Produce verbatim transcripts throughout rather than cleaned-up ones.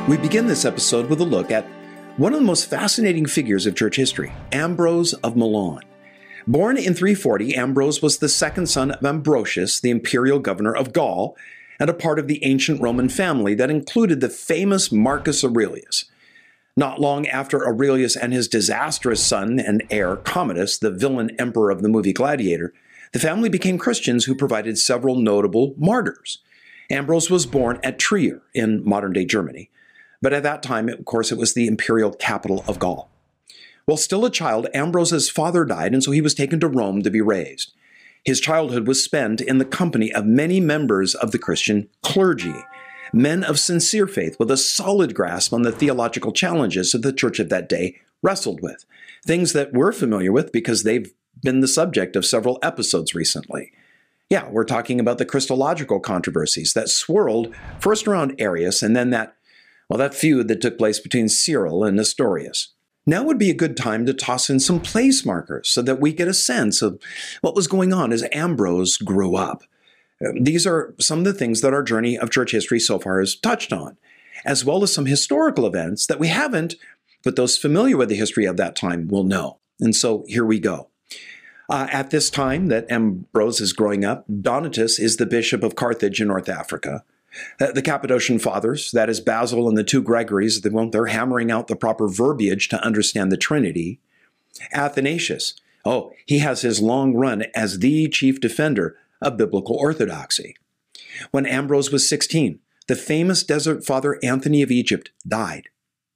We begin this episode with a look at one of the most fascinating figures of church history, Ambrose of Milan. Born in three forty, Ambrose was the second son of Ambrosius, the imperial governor of Gaul, and a part of the ancient Roman family that included the famous Marcus Aurelius. Not long after Aurelius and his disastrous son and heir, Commodus, the villain emperor of the movie Gladiator, the family became Christians who provided several notable martyrs. Ambrose was born at Trier in modern-day Germany, but at that time, of course, it was the imperial capital of Gaul. While still a child, Ambrose's father died, and so he was taken to Rome to be raised. His childhood was spent in the company of many members of the Christian clergy, men of sincere faith with a solid grasp on the theological challenges that the church of that day wrestled with, things that we're familiar with because they've been the subject of several episodes recently. Yeah, we're talking about the Christological controversies that swirled first around Arius and then that, well, that feud that took place between Cyril and Nestorius. Now would be a good time to toss in some place markers so that we get a sense of what was going on as Ambrose grew up. These are some of the things that our journey of church history so far has touched on, as well as some historical events that we haven't, but those familiar with the history of that time will know. And so here we go. Uh, at this time that Ambrose is growing up, Donatus is the bishop of Carthage in North Africa. Uh, the Cappadocian Fathers, that is Basil and the two Gregories, they, well, they're hammering out the proper verbiage to understand the Trinity. Athanasius, oh, he has his long run as the chief defender of biblical orthodoxy. When Ambrose was sixteen, the famous desert father Anthony of Egypt died.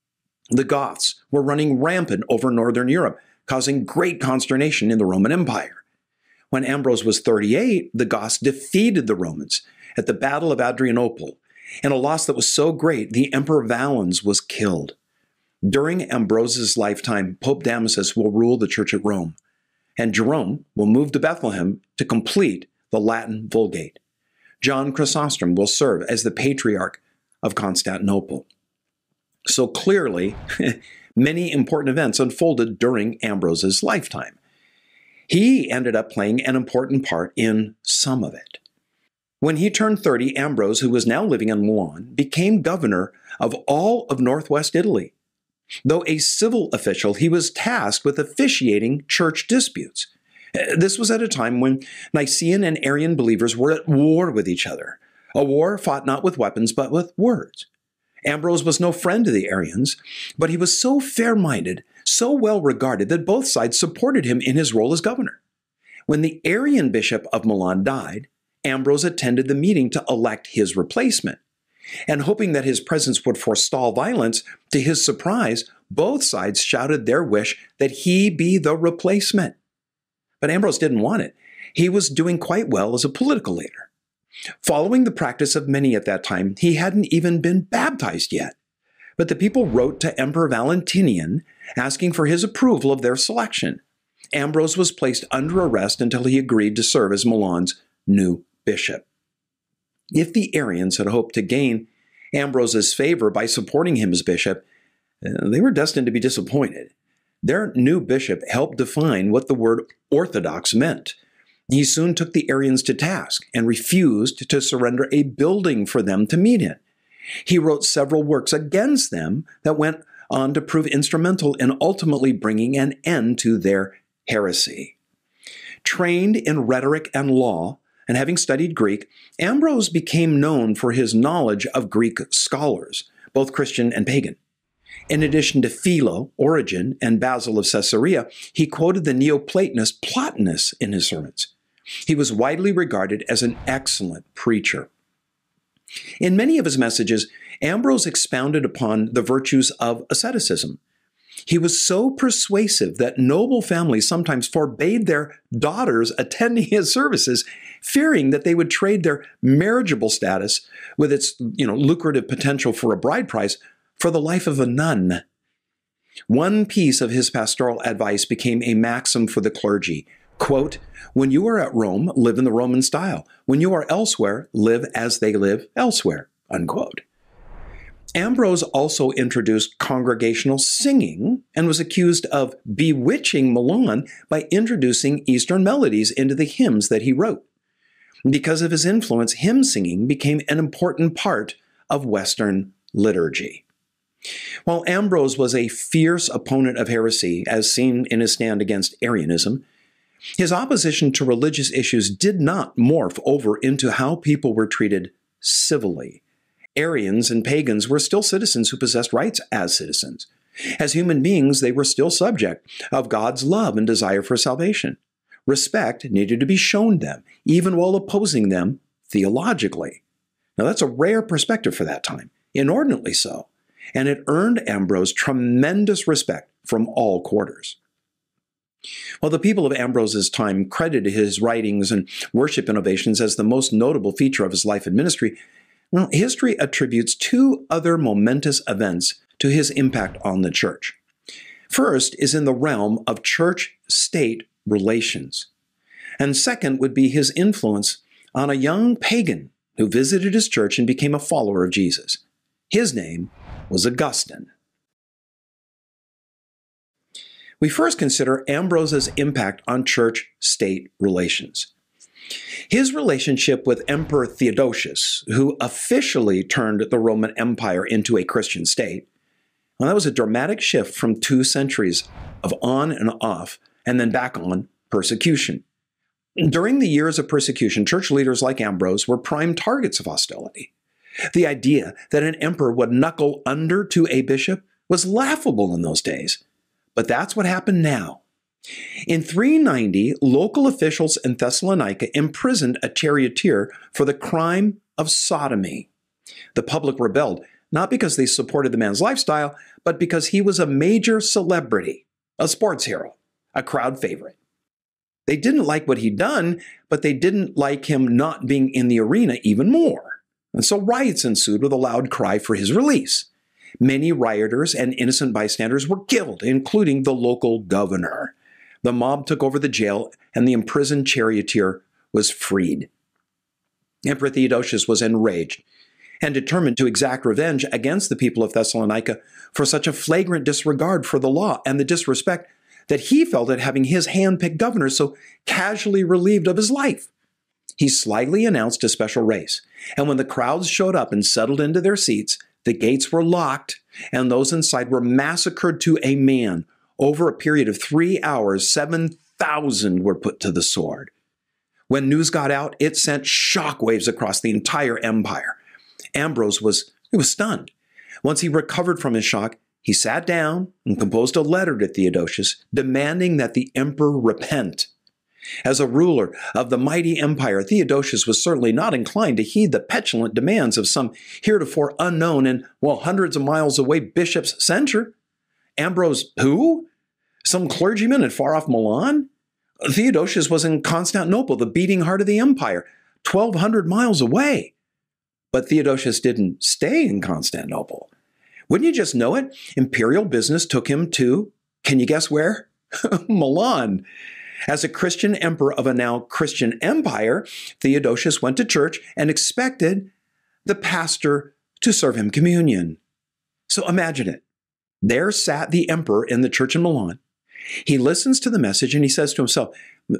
The Goths were running rampant over northern Europe, causing great consternation in the Roman Empire. When Ambrose was thirty-eight, the Goths defeated the Romans at the Battle of Adrianople, in a loss that was so great, the Emperor Valens was killed. During Ambrose's lifetime, Pope Damasus will rule the church at Rome, and Jerome will move to Bethlehem to complete the Latin Vulgate. John Chrysostom will serve as the Patriarch of Constantinople. So clearly, many important events unfolded during Ambrose's lifetime. He ended up playing an important part in some of it. When he turned thirty, Ambrose, who was now living in Milan, became governor of all of northwest Italy. Though a civil official, he was tasked with officiating church disputes. This was at a time when Nicene and Arian believers were at war with each other, a war fought not with weapons but with words. Ambrose was no friend to the Arians, but he was so fair-minded, so well regarded that both sides supported him in his role as governor. When the Arian bishop of Milan died, Ambrose attended the meeting to elect his replacement. And hoping that his presence would forestall violence, to his surprise, both sides shouted their wish that he be the replacement. But Ambrose didn't want it. He was doing quite well as a political leader. Following the practice of many at that time, he hadn't even been baptized yet. But the people wrote to Emperor Valentinian asking for his approval of their selection. Ambrose was placed under arrest until he agreed to serve as Milan's new bishop. If the Arians had hoped to gain Ambrose's favor by supporting him as bishop, they were destined to be disappointed. Their new bishop helped define what the word orthodox meant. He soon took the Arians to task and refused to surrender a building for them to meet in. He wrote several works against them that went on to prove instrumental in ultimately bringing an end to their heresy. Trained in rhetoric and law, and having studied Greek, Ambrose became known for his knowledge of Greek scholars, both Christian and pagan. In addition to Philo, Origen, and Basil of Caesarea, he quoted the Neoplatonist Plotinus in his sermons. He was widely regarded as an excellent preacher. In many of his messages, Ambrose expounded upon the virtues of asceticism. He was so persuasive that noble families sometimes forbade their daughters attending his services, fearing that they would trade their marriageable status with its, you know, lucrative potential for a bride price for the life of a nun. One piece of his pastoral advice became a maxim for the clergy. Quote, "When you are at Rome, live in the Roman style. When you are elsewhere, live as they live elsewhere." Unquote. Ambrose also introduced congregational singing and was accused of bewitching Milan by introducing Eastern melodies into the hymns that he wrote. Because of his influence, hymn singing became an important part of Western liturgy. While Ambrose was a fierce opponent of heresy, as seen in his stand against Arianism, his opposition to religious issues did not morph over into how people were treated civilly. Arians and pagans were still citizens who possessed rights as citizens. As human beings, they were still subject of God's love and desire for salvation. Respect needed to be shown them, even while opposing them theologically. Now, that's a rare perspective for that time, inordinately so, and it earned Ambrose tremendous respect from all quarters. While the people of Ambrose's time credited his writings and worship innovations as the most notable feature of his life and ministry, well, history attributes two other momentous events to his impact on the church. First is in the realm of church-state relations, and second would be his influence on a young pagan who visited his church and became a follower of Jesus. His name was Augustine. We first consider Ambrose's impact on church-state relations. His relationship with Emperor Theodosius, who officially turned the Roman Empire into a Christian state, well, that was a dramatic shift from two centuries of on and off, and then back on persecution. During the years of persecution, church leaders like Ambrose were prime targets of hostility. The idea that an emperor would knuckle under to a bishop was laughable in those days. But that's what happened now. In three ninety, local officials in Thessalonica imprisoned a charioteer for the crime of sodomy. The public rebelled, not because they supported the man's lifestyle, but because he was a major celebrity, a sports hero, a crowd favorite. They didn't like what he'd done, but they didn't like him not being in the arena even more. And so riots ensued with a loud cry for his release. Many rioters and innocent bystanders were killed, including the local governor. The mob took over the jail, and the imprisoned charioteer was freed. Emperor Theodosius was enraged and determined to exact revenge against the people of Thessalonica for such a flagrant disregard for the law and the disrespect that he felt at having his hand-picked governor so casually relieved of his life. He slyly announced a special race, and when the crowds showed up and settled into their seats, the gates were locked, and those inside were massacred to a man. Over a period of three hours, seven thousand were put to the sword. When news got out, it sent shockwaves across the entire empire. Ambrose was, he was stunned. Once he recovered from his shock, he sat down and composed a letter to Theodosius demanding that the emperor repent. As a ruler of the mighty empire, Theodosius was certainly not inclined to heed the petulant demands of some heretofore unknown and, well, hundreds of miles away bishop's censure. Ambrose, who? Some clergyman in far-off Milan? Theodosius was in Constantinople, the beating heart of the empire, twelve hundred miles away. But Theodosius didn't stay in Constantinople. Wouldn't you just know it? Imperial business took him to, can you guess where? Milan. As a Christian emperor of a now Christian empire, Theodosius went to church and expected the pastor to serve him communion. So imagine it. There sat the emperor in the church in Milan. He listens to the message and he says to himself,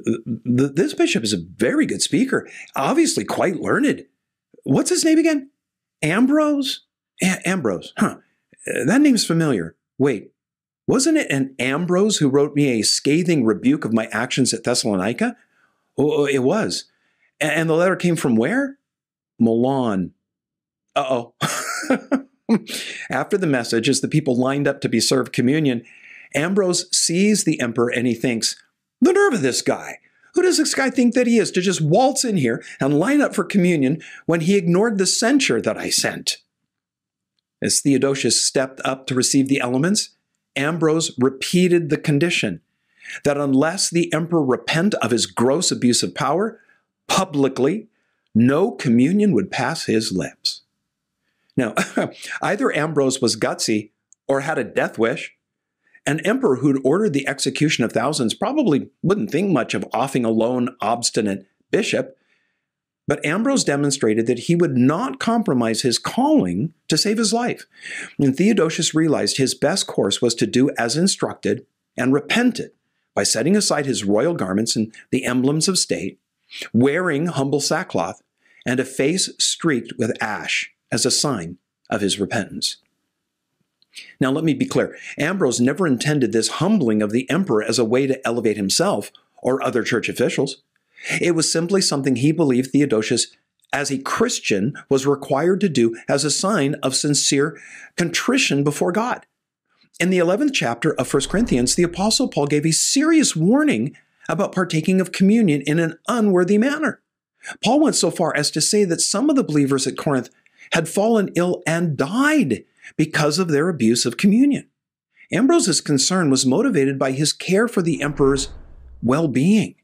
this bishop is a very good speaker, obviously quite learned. What's his name again? Ambrose? A- Ambrose, huh. That name's familiar. Wait, wasn't it an Ambrose who wrote me a scathing rebuke of my actions at Thessalonica? Oh, it was. And the letter came from where? Milan. Uh-oh. After the message, as the people lined up to be served communion, Ambrose sees the emperor and he thinks, the nerve of this guy. Who does this guy think that he is to just waltz in here and line up for communion when he ignored the censure that I sent? As Theodosius stepped up to receive the elements, Ambrose repeated the condition that unless the emperor repent of his gross abuse of power, publicly, no communion would pass his lips. Now, either Ambrose was gutsy or had a death wish. An emperor who'd ordered the execution of thousands probably wouldn't think much of offing a lone, obstinate bishop. But Ambrose demonstrated that he would not compromise his calling to save his life. And Theodosius realized his best course was to do as instructed and repented by setting aside his royal garments and the emblems of state, wearing humble sackcloth, and a face streaked with ash as a sign of his repentance. Now, let me be clear. Ambrose never intended this humbling of the emperor as a way to elevate himself or other church officials. It was simply something he believed Theodosius, as a Christian, was required to do as a sign of sincere contrition before God. In the eleventh chapter of First Corinthians, the Apostle Paul gave a serious warning about partaking of communion in an unworthy manner. Paul went so far as to say that some of the believers at Corinth had fallen ill and died because of their abuse of communion. Ambrose's concern was motivated by his care for the emperor's well-being.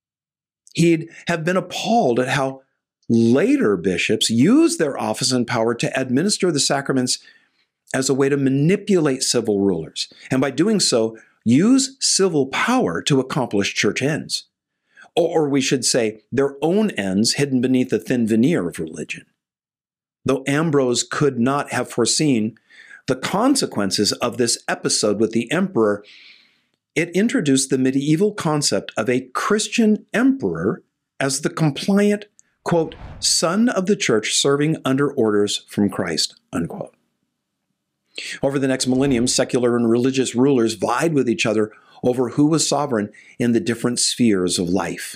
He'd have been appalled at how later bishops used their office and power to administer the sacraments as a way to manipulate civil rulers, and by doing so, use civil power to accomplish church ends. Or we should say, their own ends hidden beneath a thin veneer of religion. Though Ambrose could not have foreseen the consequences of this episode with the emperor, it introduced the medieval concept of a Christian emperor as the compliant, quote, son of the church serving under orders from Christ, unquote. Over the next millennium, secular and religious rulers vied with each other over who was sovereign in the different spheres of life.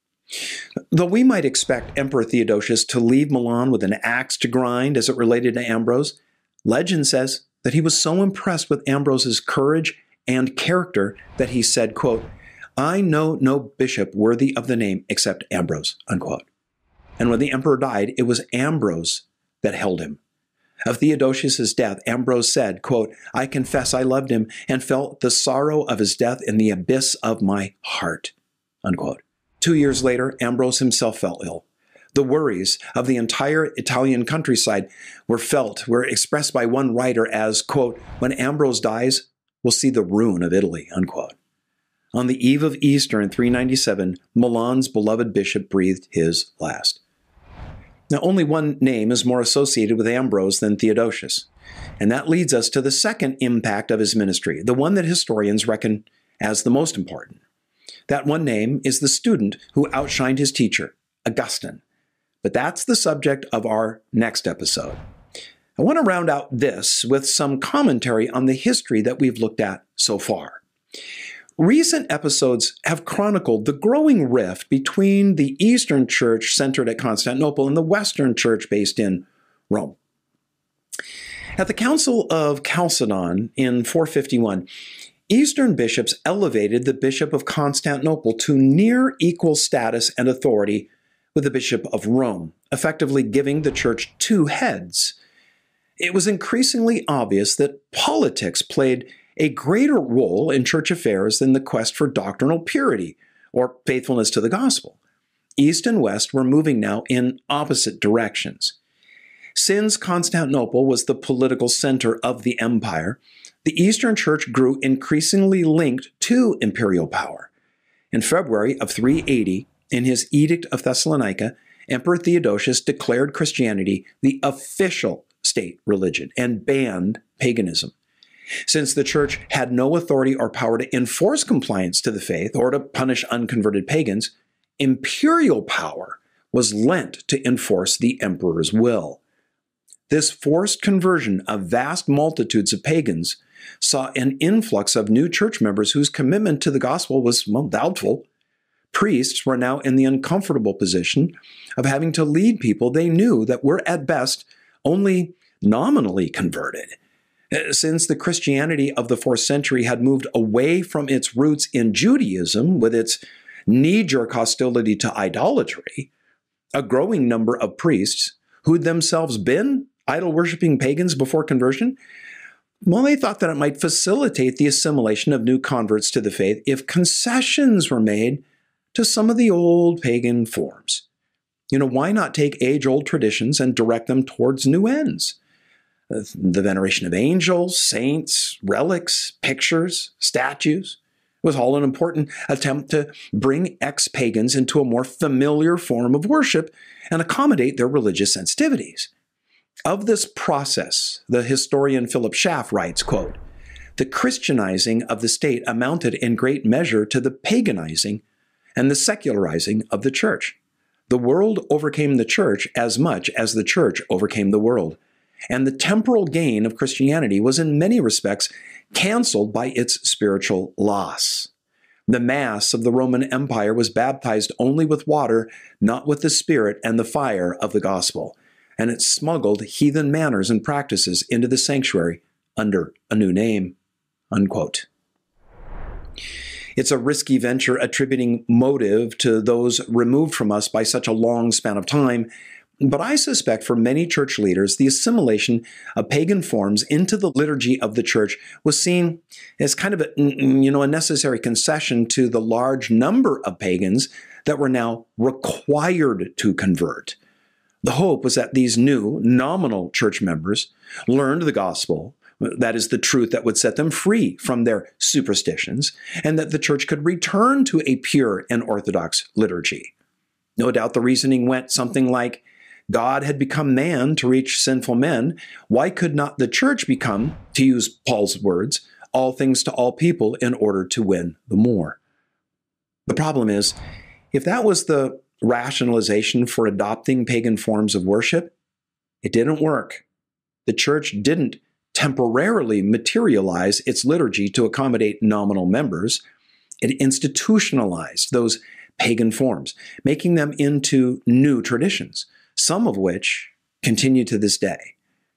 Though we might expect Emperor Theodosius to leave Milan with an axe to grind as it related to Ambrose, legend says that he was so impressed with Ambrose's courage and character that he said, quote, I know no bishop worthy of the name except Ambrose, unquote. And when the emperor died, it was Ambrose that held him. Of Theodosius' death, Ambrose said, quote, I confess I loved him and felt the sorrow of his death in the abyss of my heart, unquote. Two years later, Ambrose himself fell ill. The worries of the entire Italian countryside were felt, were expressed by one writer as, quote, when Ambrose dies, we'll see the ruin of Italy, unquote. On the eve of Easter in three ninety-seven, Milan's beloved bishop breathed his last. Now, only one name is more associated with Ambrose than Theodosius, and that leads us to the second impact of his ministry, the one that historians reckon as the most important. That one name is the student who outshined his teacher, Augustine. But that's the subject of our next episode. I want to round out this with some commentary on the history that we've looked at so far. Recent episodes have chronicled the growing rift between the Eastern Church centered at Constantinople and the Western Church based in Rome. At the Council of Chalcedon in four fifty-one, Eastern bishops elevated the Bishop of Constantinople to near equal status and authority with the Bishop of Rome, effectively giving the church two heads. It was increasingly obvious that politics played a greater role in church affairs than the quest for doctrinal purity or faithfulness to the gospel. East and West were moving now in opposite directions. Since Constantinople was the political center of the empire, the Eastern Church grew increasingly linked to imperial power. In February of three eighty, in his Edict of Thessalonica, Emperor Theodosius declared Christianity the official state religion and banned paganism. Since the church had no authority or power to enforce compliance to the faith or to punish unconverted pagans, imperial power was lent to enforce the emperor's will. This forced conversion of vast multitudes of pagans saw an influx of new church members whose commitment to the gospel was, well, doubtful. Priests were now in the uncomfortable position of having to lead people they knew that were at best only nominally converted. Since the Christianity of the fourth century had moved away from its roots in Judaism with its knee-jerk hostility to idolatry, a growing number of priests who'd themselves been idol-worshiping pagans before conversion, well, they thought that it might facilitate the assimilation of new converts to the faith if concessions were made to some of the old pagan forms. You know, why not take age-old traditions and direct them towards new ends? The veneration of angels, saints, relics, pictures, statues was all an important attempt to bring ex-pagans into a more familiar form of worship and accommodate their religious sensitivities. Of this process, the historian Philip Schaff writes, quote, the Christianizing of the state amounted in great measure to the paganizing and the secularizing of the church. The world overcame the church as much as the church overcame the world. and the temporal gain of Christianity was in many respects canceled by its spiritual loss. The mass of the Roman Empire was baptized only with water, not with the Spirit and the fire of the gospel, and it smuggled heathen manners and practices into the sanctuary under a new name." Unquote. It's a risky venture attributing motive to those removed from us by such a long span of time, but I suspect for many church leaders, the assimilation of pagan forms into the liturgy of the church was seen as kind of a, you know, a necessary concession to the large number of pagans that were now required to convert. The hope was that these new, nominal church members learned the gospel, that is, the truth that would set them free from their superstitions, and that the church could return to a pure and orthodox liturgy. No doubt the reasoning went something like, God had become man to reach sinful men. Why could not the church become, to use Paul's words, all things to all people in order to win the more? The problem is, if that was the rationalization for adopting pagan forms of worship, it didn't work. The church didn't temporarily materialize its liturgy to accommodate nominal members. It institutionalized those pagan forms, making them into new traditions, some of which continue to this day.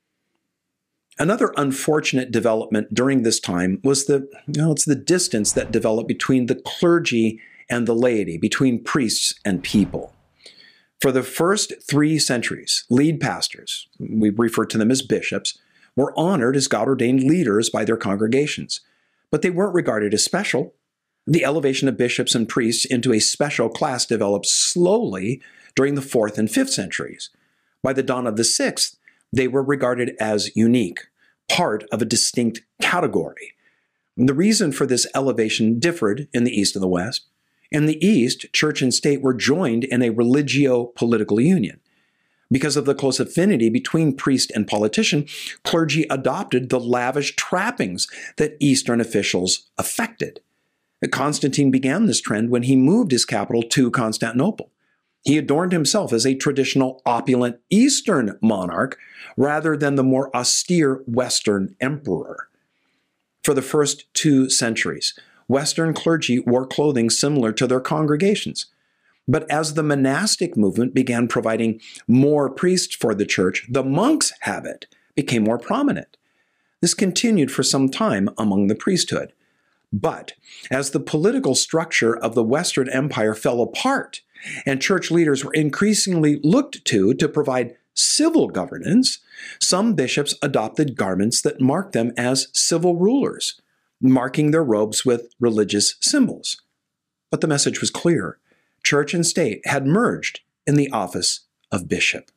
Another unfortunate development during this time was the, you know, it's the distance that developed between the clergy and the laity, between priests and people. For the first three centuries, lead pastors, we refer to them as bishops, were honored as God-ordained leaders by their congregations, but they weren't regarded as special. The elevation of bishops and priests into a special class developed slowly during the fourth and fifth centuries. By the dawn of the sixth, they were regarded as unique, part of a distinct category. The reason for this elevation differed in the East and the West. In the East, church and state were joined in a religio-political union. Because of the close affinity between priest and politician, clergy adopted the lavish trappings that Eastern officials affected. Constantine began this trend when he moved his capital to Constantinople. He adorned himself as a traditional opulent Eastern monarch rather than the more austere Western emperor. For the first two centuries, Western clergy wore clothing similar to their congregations. But as the monastic movement began providing more priests for the church, the monk's habit became more prominent. This continued for some time among the priesthood. But as the political structure of the Western Empire fell apart and church leaders were increasingly looked to to provide civil governance, some bishops adopted garments that marked them as civil rulers, marking their robes with religious symbols. But the message was clear. Church and state had merged in the office of bishop.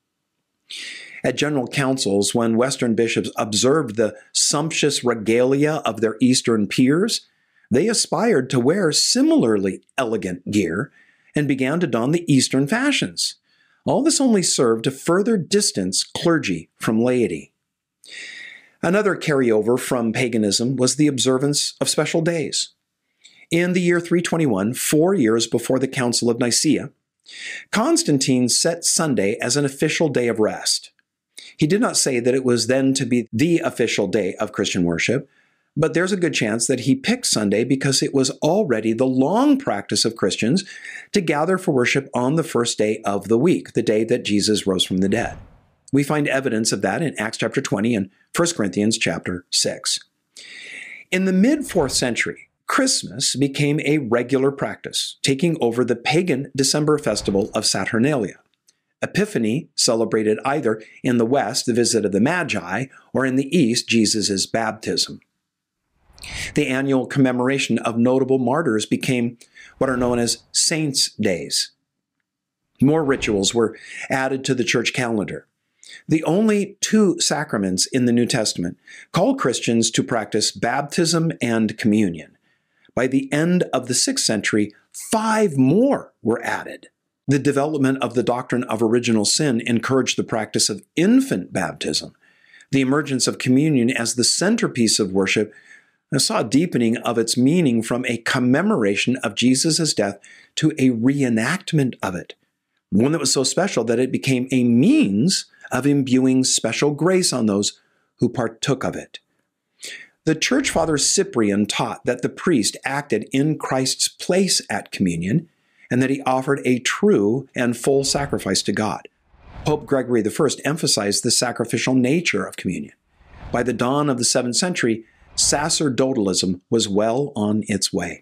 At general councils, when Western bishops observed the sumptuous regalia of their Eastern peers, they aspired to wear similarly elegant gear and began to don the Eastern fashions. All this only served to further distance clergy from laity. Another carryover from paganism was the observance of special days. In the year three twenty-one, four years before the Council of Nicaea, Constantine set Sunday as an official day of rest. He did not say that it was then to be the official day of Christian worship, but there's a good chance that he picked Sunday because it was already the long practice of Christians to gather for worship on the first day of the week, the day that Jesus rose from the dead. We find evidence of that in Acts chapter twenty and First Corinthians chapter six. In the mid-fourth century, Christmas became a regular practice, taking over the pagan December festival of Saturnalia. Epiphany celebrated either in the West, the visit of the Magi, or in the East, Jesus' baptism. The annual commemoration of notable martyrs became what are known as saints' days. More rituals were added to the church calendar. The only two sacraments in the New Testament call Christians to practice baptism and communion. By the end of the sixth century, five more were added. The development of the doctrine of original sin encouraged the practice of infant baptism. The emergence of communion as the centerpiece of worship saw a deepening of its meaning from a commemoration of Jesus' death to a reenactment of it, one that was so special that it became a means of imbuing special grace on those who partook of it. The church father Cyprian taught that the priest acted in Christ's place at communion and that he offered a true and full sacrifice to God. Pope Gregory the First emphasized the sacrificial nature of communion. By the dawn of the seventh century, sacerdotalism was well on its way.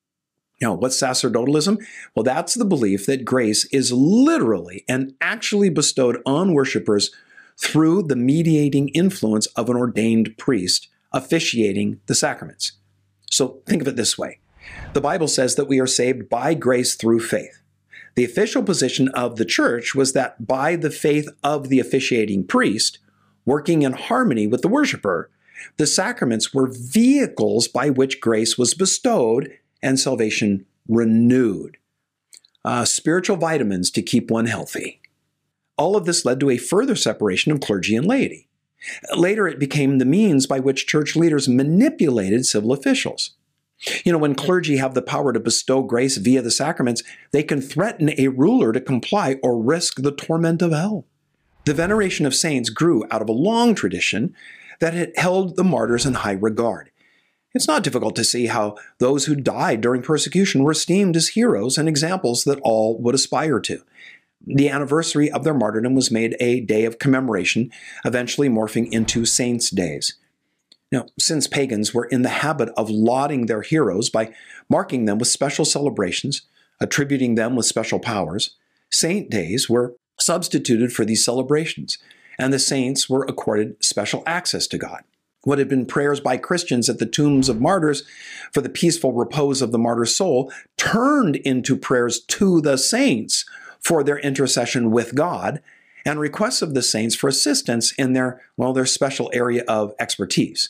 Now, what's sacerdotalism? Well, that's the belief that grace is literally and actually bestowed on worshipers through the mediating influence of an ordained priest officiating the sacraments. So think of it this way. The Bible says that we are saved by grace through faith. The official position of the church was that by the faith of the officiating priest, working in harmony with the worshiper, the sacraments were vehicles by which grace was bestowed and salvation renewed. Uh, spiritual vitamins to keep one healthy. All of this led to a further separation of clergy and laity. Later, it became the means by which church leaders manipulated civil officials. You know, when clergy have the power to bestow grace via the sacraments, they can threaten a ruler to comply or risk the torment of hell. The veneration of saints grew out of a long tradition that had held the martyrs in high regard. It's not difficult to see how those who died during persecution were esteemed as heroes and examples that all would aspire to. The anniversary of their martyrdom was made a day of commemoration, eventually morphing into saints' days. Now, since pagans were in the habit of lauding their heroes by marking them with special celebrations, attributing them with special powers, saint days were substituted for these celebrations, and the saints were accorded special access to God. What had been prayers by Christians at the tombs of martyrs for the peaceful repose of the martyr's soul turned into prayers to the saints for their intercession with God and requests of the saints for assistance in their, well, their special area of expertise.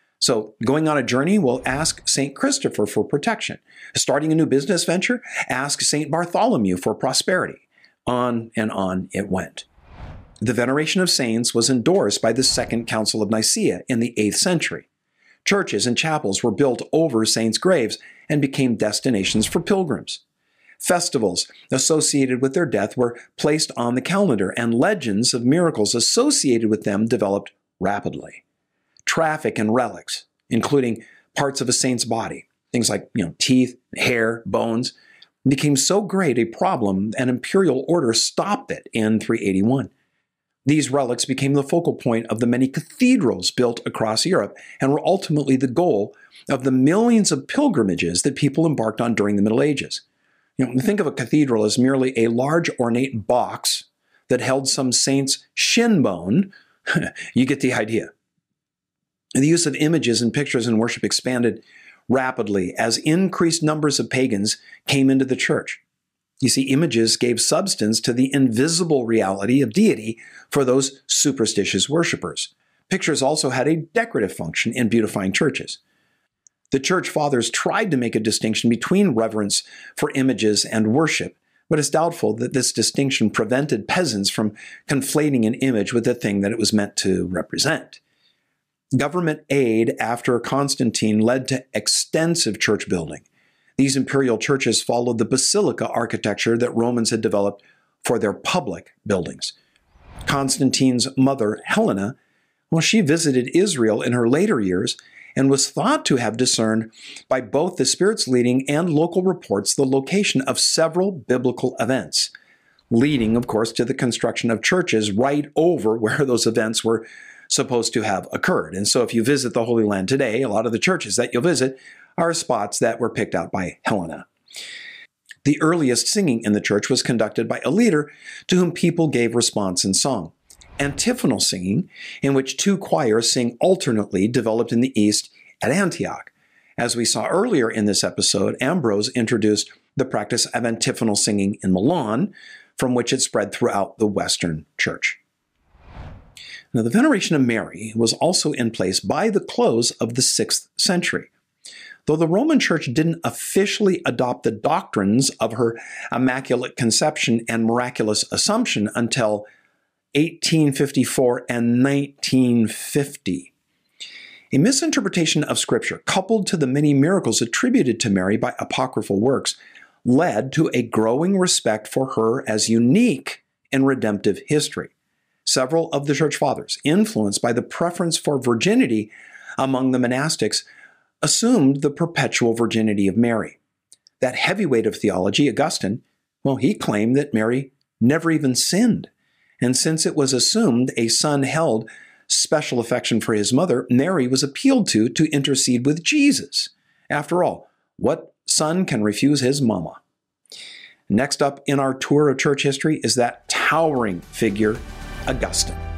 So going on a journey, we'll ask Saint Christopher for protection. Starting a new business venture, ask Saint Bartholomew for prosperity. On and on it went. The veneration of saints was endorsed by the Second Council of Nicaea in the eighth century. Churches and chapels were built over saints' graves and became destinations for pilgrims. Festivals associated with their death were placed on the calendar, and legends of miracles associated with them developed rapidly. Traffic in relics, including parts of a saint's body, things like, you know, teeth, hair, bones, became so great a problem, an imperial order stopped it in three eighty-one. These relics became the focal point of the many cathedrals built across Europe and were ultimately the goal of the millions of pilgrimages that people embarked on during the Middle Ages. You know, think of a cathedral as merely a large ornate box that held some saint's shin bone. You get the idea. The use of images and pictures in worship expanded rapidly as increased numbers of pagans came into the church. You see, images gave substance to the invisible reality of deity for those superstitious worshipers. Pictures also had a decorative function in beautifying churches. The church fathers tried to make a distinction between reverence for images and worship, but it's doubtful that this distinction prevented peasants from conflating an image with the thing that it was meant to represent. Government aid after Constantine led to extensive church building. These imperial churches followed the basilica architecture that Romans had developed for their public buildings. Constantine's mother, Helena, well, she visited Israel in her later years and was thought to have discerned by both the spirits leading and local reports the location of several biblical events, leading, of course, to the construction of churches right over where those events were supposed to have occurred. And so if you visit the Holy Land today, a lot of the churches that you'll visit are spots that were picked out by Helena. The earliest singing in the church was conducted by a leader to whom people gave response in song. Antiphonal singing, in which two choirs sing alternately, developed in the East at Antioch. As we saw earlier in this episode, Ambrose introduced the practice of antiphonal singing in Milan, from which it spread throughout the Western Church. Now, the veneration of Mary was also in place by the close of the sixth century. Though the Roman Church didn't officially adopt the doctrines of her Immaculate Conception and Miraculous Assumption until eighteen fifty-four and nineteen fifty. A misinterpretation of Scripture, coupled to the many miracles attributed to Mary by apocryphal works, led to a growing respect for her as unique in redemptive history. Several of the church fathers, influenced by the preference for virginity among the monastics, assumed the perpetual virginity of Mary. That heavyweight of theology, Augustine, well, he claimed that Mary never even sinned. And since it was assumed a son held special affection for his mother, Mary was appealed to to intercede with Jesus. After all, what son can refuse his mama? Next up in our tour of church history is that towering figure, Augustine.